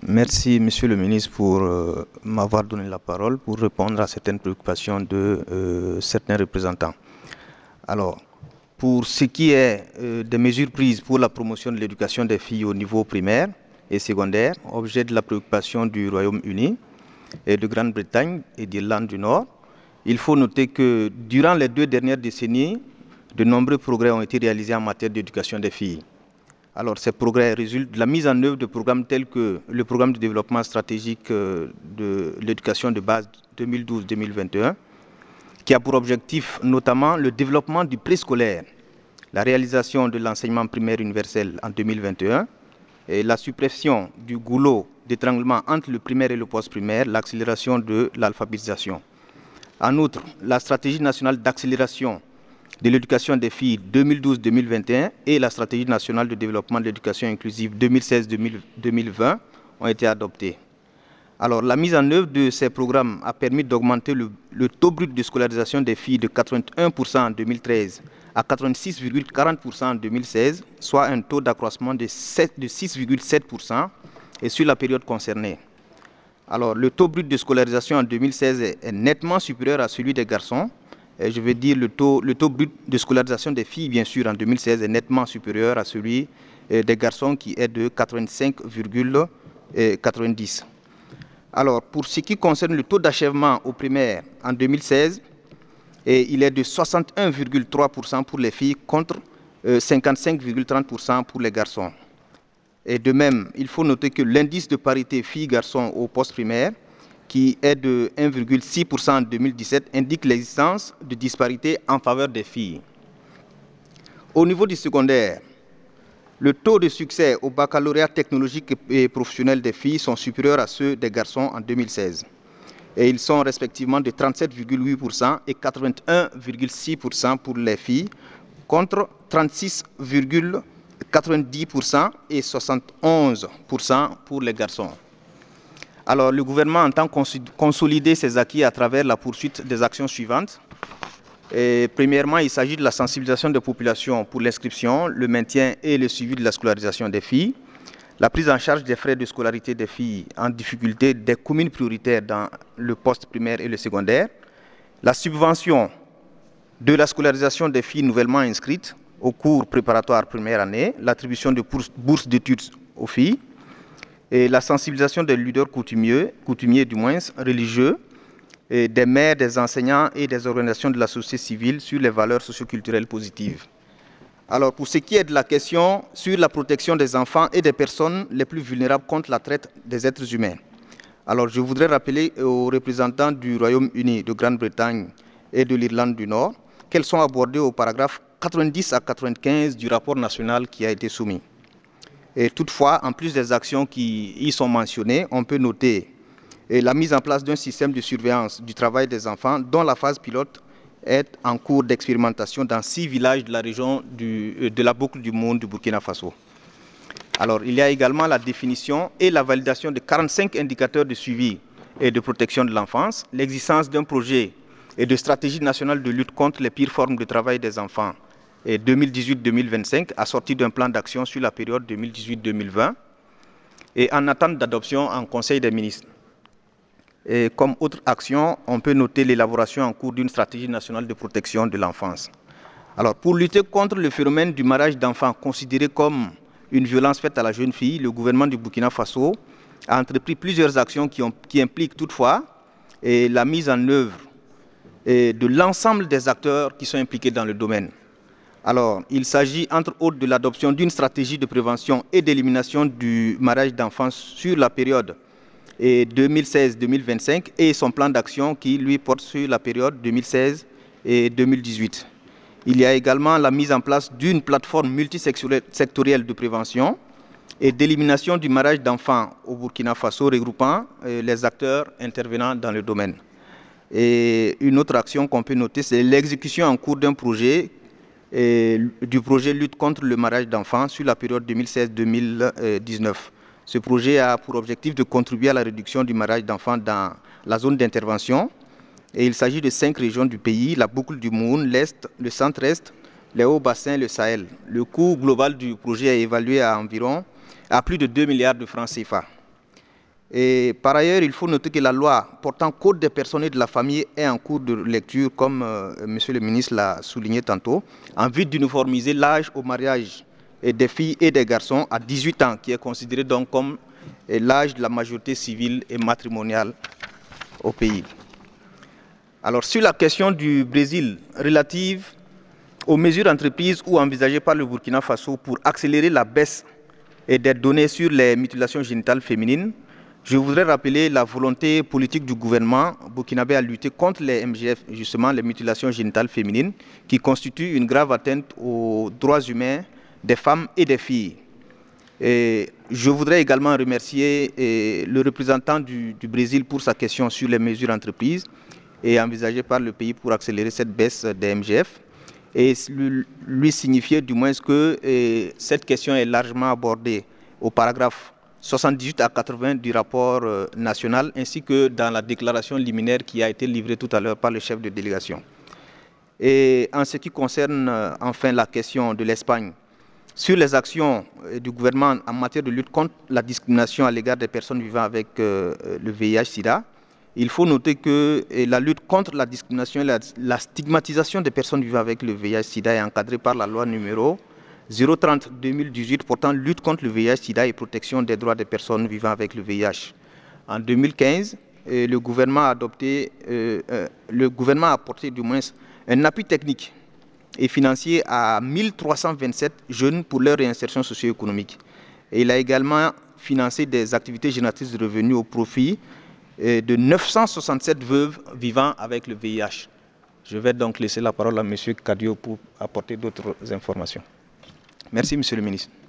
Merci, Monsieur le ministre, pour m'avoir donné la parole pour répondre à certaines préoccupations de certains représentants. Alors, pour ce qui est des mesures prises pour la promotion de l'éducation des filles au niveau primaire et secondaire, objet de la préoccupation du Royaume-Uni et de Grande-Bretagne et d'Irlande du Nord, il faut noter que durant les 2 dernières décennies, de nombreux progrès ont été réalisés en matière d'éducation des filles. Alors, ces progrès résultent de la mise en œuvre de programmes tels que le programme de développement stratégique de l'éducation de base 2012-2021, qui a pour objectif notamment le développement du préscolaire, la réalisation de l'enseignement primaire universel en 2021, et la suppression du goulot d'étranglement entre le primaire et le post-primaire, l'accélération de l'alphabétisation. En outre, la stratégie nationale d'accélération de l'éducation des filles 2012-2021 et la stratégie nationale de développement de l'éducation inclusive 2016-2020 ont été adoptées. Alors, la mise en œuvre de ces programmes a permis d'augmenter le taux brut de scolarisation des filles de 81% en 2013 à 86,40% en 2016, soit un taux d'accroissement de 6,7% et sur la période concernée. Alors, le taux brut de scolarisation en 2016 est nettement supérieur à celui des garçons. Et je veux dire le taux brut de scolarisation des filles, bien sûr, en 2016 est nettement supérieur à celui des garçons qui est de 85,90. Alors, pour ce qui concerne le taux d'achèvement au primaire en 2016, il est de 61,3% pour les filles contre 55,30% pour les garçons. Et de même, il faut noter que l'indice de parité filles-garçons au post-primaire, qui est de 1,6% en 2017, indique l'existence de disparités en faveur des filles. Au niveau du secondaire, le taux de succès au baccalauréat technologique et professionnel des filles sont supérieurs à ceux des garçons en 2016. Et ils sont respectivement de 37,8% et 81,6% pour les filles, contre 36,90% et 71% pour les garçons. Alors, le gouvernement entend consolider ces acquis à travers la poursuite des actions suivantes. Et premièrement, il s'agit de la sensibilisation des populations pour l'inscription, le maintien et le suivi de la scolarisation des filles, la prise en charge des frais de scolarité des filles en difficulté des communes prioritaires dans le post-primaire et le secondaire, la subvention de la scolarisation des filles nouvellement inscrites au cours préparatoire première année, l'attribution de bourses d'études aux filles, et la sensibilisation des leaders coutumiers religieux, et des maires, des enseignants et des organisations de la société civile sur les valeurs socioculturelles positives. Alors, pour ce qui est de la question sur la protection des enfants et des personnes les plus vulnérables contre la traite des êtres humains, alors je voudrais rappeler aux représentants du Royaume-Uni, de Grande-Bretagne et de l'Irlande du Nord qu'elles sont abordées au paragraphe 90 à 95 du rapport national qui a été soumis. Et toutefois, en plus des actions qui y sont mentionnées, on peut noter la mise en place d'un système de surveillance du travail des enfants dont la phase pilote est en cours d'expérimentation dans 6 villages de la région de la boucle du monde du Burkina Faso. Alors, il y a également la définition et la validation de 45 indicateurs de suivi et de protection de l'enfance, l'existence d'un projet et de stratégie nationale de lutte contre les pires formes de travail des enfants, et 2018-2025, assorti d'un plan d'action sur la période 2018-2020, et en attente d'adoption en Conseil des ministres. Et comme autre action, on peut noter l'élaboration en cours d'une stratégie nationale de protection de l'enfance. Alors, pour lutter contre le phénomène du mariage d'enfants considéré comme une violence faite à la jeune fille, le gouvernement du Burkina Faso a entrepris plusieurs actions qui impliquent toutefois la mise en œuvre de l'ensemble des acteurs qui sont impliqués dans le domaine. Alors, il s'agit entre autres de l'adoption d'une stratégie de prévention et d'élimination du mariage d'enfants sur la période 2016-2025 et son plan d'action qui, lui, porte sur la période 2016 et 2018. Il y a également la mise en place d'une plateforme multisectorielle de prévention et d'élimination du mariage d'enfants au Burkina Faso, regroupant les acteurs intervenant dans le domaine. Et une autre action qu'on peut noter, c'est l'exécution en cours d'un projet, du projet lutte contre le mariage d'enfants sur la période 2016-2019. Ce projet a pour objectif de contribuer à la réduction du mariage d'enfants dans la zone d'intervention. Et il s'agit de 5 régions du pays, la boucle du Moun, l'Est, le Centre-Est, les Hauts-Bassins, le Sahel. Le coût global du projet est évalué à plus de 2 milliards de francs CFA. Et par ailleurs, il faut noter que la loi portant code des personnes et de la famille est en cours de lecture, comme Monsieur le ministre l'a souligné tantôt, en vue d'uniformiser l'âge au mariage des filles et des garçons à 18 ans, qui est considéré donc comme l'âge de la majorité civile et matrimoniale au pays. Alors, sur la question du Brésil relative aux mesures entreprises ou envisagées par le Burkina Faso pour accélérer la baisse des données sur les mutilations génitales féminines, je voudrais rappeler la volonté politique du gouvernement burkinabé à lutter contre les MGF, justement les mutilations génitales féminines, qui constituent une grave atteinte aux droits humains des femmes et des filles. Et je voudrais également remercier le représentant du Brésil pour sa question sur les mesures entreprises et envisagées par le pays pour accélérer cette baisse des MGF, et lui signifier du moins que cette question est largement abordée au paragraphe 78 à 80 du rapport national, ainsi que dans la déclaration liminaire qui a été livrée tout à l'heure par le chef de délégation. Et en ce qui concerne enfin la question de l'Espagne, sur les actions du gouvernement en matière de lutte contre la discrimination à l'égard des personnes vivant avec le VIH-Sida, il faut noter que la lutte contre la discrimination et la stigmatisation des personnes vivant avec le VIH-Sida est encadrée par la loi numéro 030-2018 portant lutte contre le VIH-Sida et protection des droits des personnes vivant avec le VIH. En 2015, le gouvernement a apporté du moins un appui technique et financier à 1327 jeunes pour leur réinsertion socio-économique. Et il a également financé des activités génératrices de revenus au profit de 967 veuves vivant avec le VIH. Je vais donc laisser la parole à M. Kadio pour apporter d'autres informations. Merci, Monsieur le ministre.